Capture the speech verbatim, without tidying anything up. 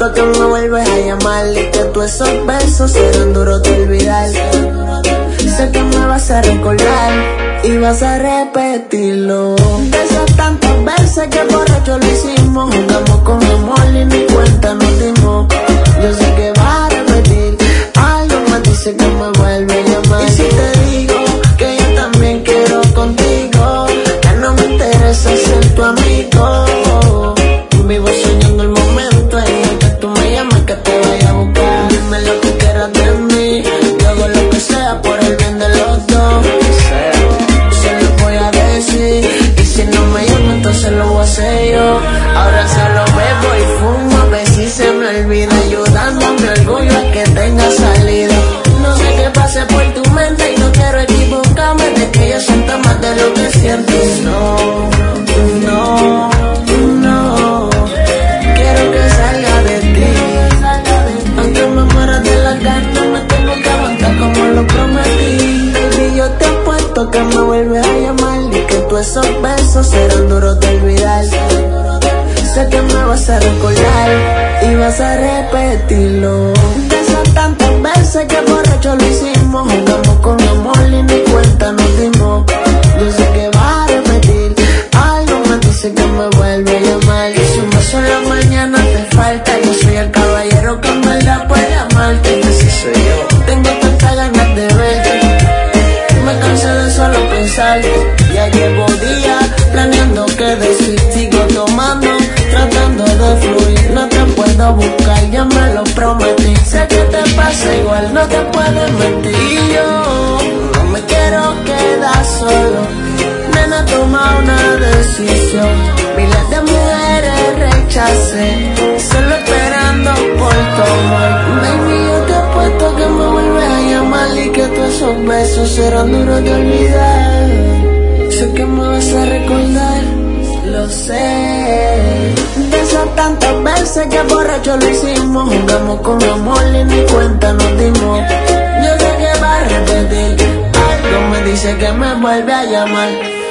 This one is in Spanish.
apuesto que me vuelves a llamar y que tú esos besos serán duros de olvidar. Sé que me vas a recordar y vas a repetirlo. De esas tantas veces que borracho lo hicimos, jugamos con amor y ni cuenta nos dimos. Yo sé que vas a repetir, algo me dice que me vuelve a llamar. Y si te digo que yo también quiero contigo, ya no me interesa ser tu amigo. Vivo soñando el momento en el que tú me llamas, que te vaya a buscar. Dime lo que quieras de mí, yo hago lo que sea por el bien de los dos. Se lo voy a decir, y si no me llama entonces lo voy a hacer yo. Ahora solo bebo y fumo, a ver si se me olvida, ayudando a mi orgullo a que tenga salida. No sé qué pase por tu mente y no quiero equivocarme, de que yo siento más de lo que siento. No, no, no, quiero que salga de ti. Aunque me muera de la gana, me tengo que aguantar como lo prometí. Y yo te apuesto que me vuelves a llamar y que tú esos besos serán duros de olvidar. Sé que me vas a recordar y vas a repetirlo. De esas tantas veces que borracho lo hicimos, jugamos con amor y ni cuenta nos dimos. Yo sé que vas a repetir, algo me dice que me vuelve a llamar. Y si un beso en la mañana te falta, yo soy el caballero que en verdad puede amarte. Que si soy yo, tengo tantas ganas de verte, me cansé de solo pensarte. Ya llevo días planeando qué decir, sigo tomando, tratando de fluir. No te puedo buscar, ya me lo prometí. Sé que te pasa igual, no te puedes mentir. Y yo no me quiero quedar solo, nena, toma una decisión. Miles de mujeres rechacé, solo esperando por tu amor. Baby, yo te apuesto que me vuelves a llamar y que todos esos besos serán duros de olvidar. Sé que me vas a recordar, lo sé. De esas tantas veces que borracho lo hicimos, jugamos con amor y ni cuenta nos dimos. Yo sé que va a repetir, algo me dice que me vuelve a llamar.